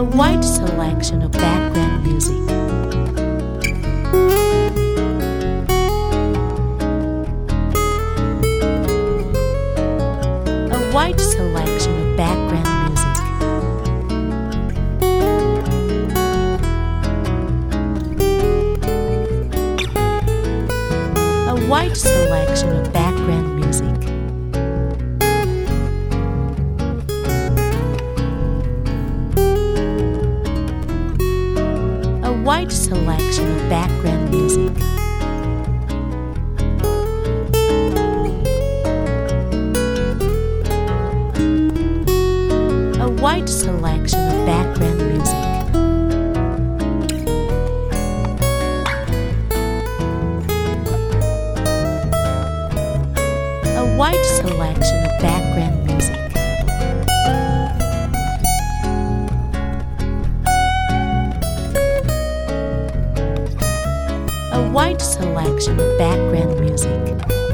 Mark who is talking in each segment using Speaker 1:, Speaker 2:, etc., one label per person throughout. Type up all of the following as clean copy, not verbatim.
Speaker 1: A wide selection of background music. A wide selection of background music. A wide selection of background music. A wide selection of background music. A wide selection of background music. A wide selection of background music. A wide selection of background music.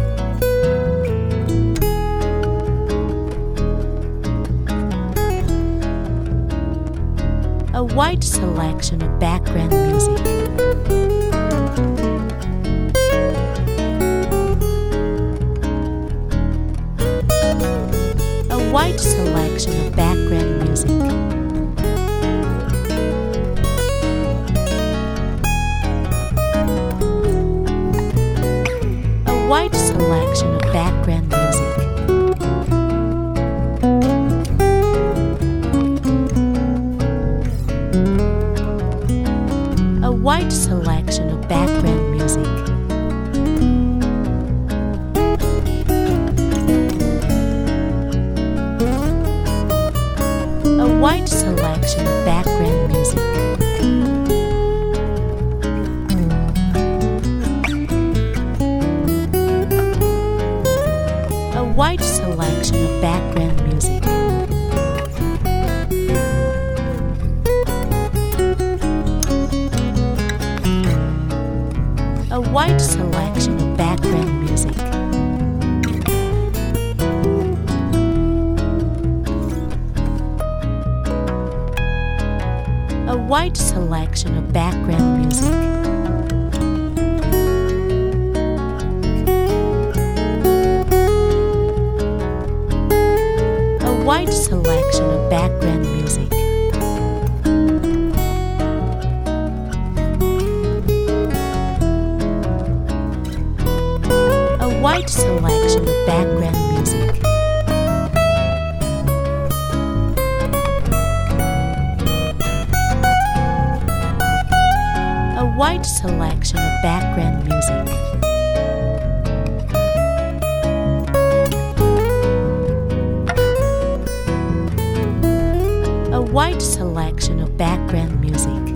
Speaker 1: A wide selection of background music. A wide selection of background music. A wide selection of background music. A wide selection of background music. A wide selection of background music. A wide selection of background music. A wide selection of background music. A wide selection of background music. A wide selection of background music. A wide selection of background music. A wide selection of background music. A wide selection of background music.